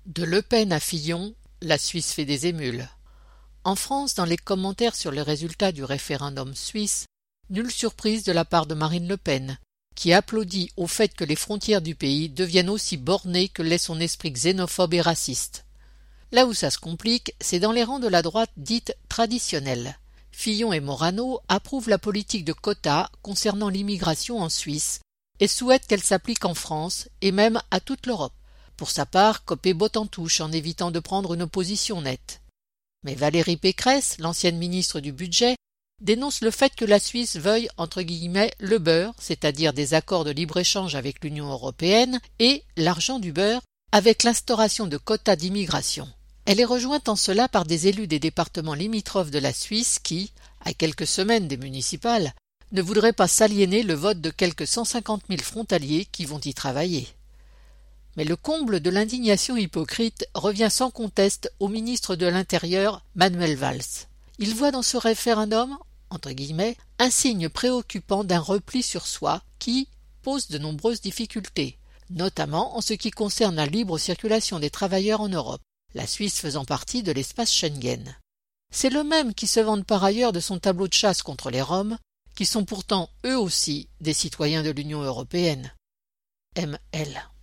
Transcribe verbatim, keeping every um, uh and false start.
De Le Pen à Fillon, la Suisse fait des émules. En France, dans les commentaires sur les résultats du référendum suisse, nulle surprise de la part de Marine Le Pen, qui applaudit au fait que les frontières du pays deviennent aussi bornées que l'est son esprit xénophobe et raciste. Là où ça se complique, c'est dans les rangs de la droite dite traditionnelle. Fillon et Morano approuvent la politique de quotas concernant l'immigration en Suisse et souhaitent qu'elle s'applique en France et même à toute l'Europe. Pour sa part, Copé botte en touche en évitant de prendre une position nette. Mais Valérie Pécresse, l'ancienne ministre du Budget, dénonce le fait que la Suisse veuille entre guillemets le beurre, c'est-à-dire des accords de libre-échange avec l'Union européenne, et l'argent du beurre avec l'instauration de quotas d'immigration. Elle est rejointe en cela par des élus des départements limitrophes de la Suisse qui, à quelques semaines des municipales, ne voudraient pas s'aliéner le vote de quelques cent cinquante mille frontaliers qui vont y travailler. Mais le comble de l'indignation hypocrite revient sans conteste au ministre de l'Intérieur, Manuel Valls. Il voit dans ce référendum, entre guillemets, un signe préoccupant d'un repli sur soi qui pose de nombreuses difficultés, notamment en ce qui concerne la libre circulation des travailleurs en Europe, la Suisse faisant partie de l'espace Schengen. C'est le même qui se vante par ailleurs de son tableau de chasse contre les Roms, qui sont pourtant eux aussi des citoyens de l'Union européenne. M L